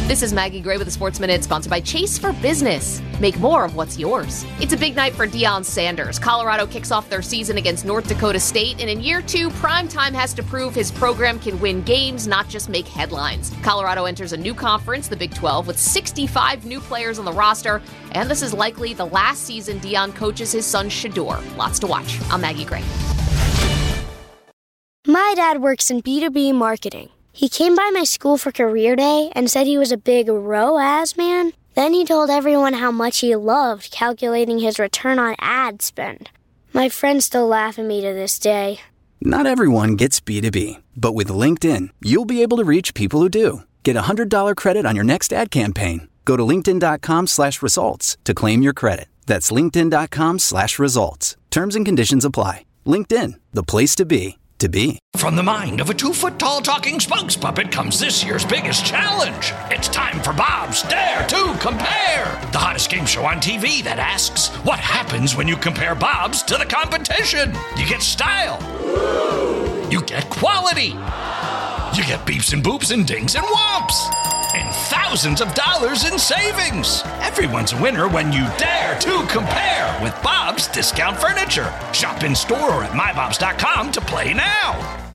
This is Maggie Gray with the Sports Minute, sponsored by Chase for Business. Make more of what's yours. It's a big night for Deion Sanders. Colorado kicks off their season against North Dakota State, and in year 2, primetime has to prove his program can win games, not just make headlines. Colorado enters a new conference, the Big 12, with 65 new players on the roster, and this is likely the last season Deion coaches his son Shedeur. Lots to watch. I'm Maggie Gray. My dad works in B2B marketing. He came by my school for career day and said he was a big ROAS man. Then he told everyone how much he loved calculating his return on ad spend. My friends still laugh at me to this day. Not everyone gets B2B, but with LinkedIn, you'll be able to reach people who do. Get $100 credit on your next ad campaign. Go to linkedin.com/results to claim your credit. That's linkedin.com/results. Terms and conditions apply. LinkedIn, the place to be. From the mind of a 2-foot-tall talking spokes puppet comes this year's biggest challenge. It's time for Bob's Dare to Compare, the hottest game show on TV that asks, what happens when you compare Bob's to the competition? You get style. You get quality. You get beeps and boops and dings and whomps. And thousands of dollars in savings. Everyone's a winner when you dare to compare with Bob's Discount Furniture. Shop in store or at mybobs.com to play now.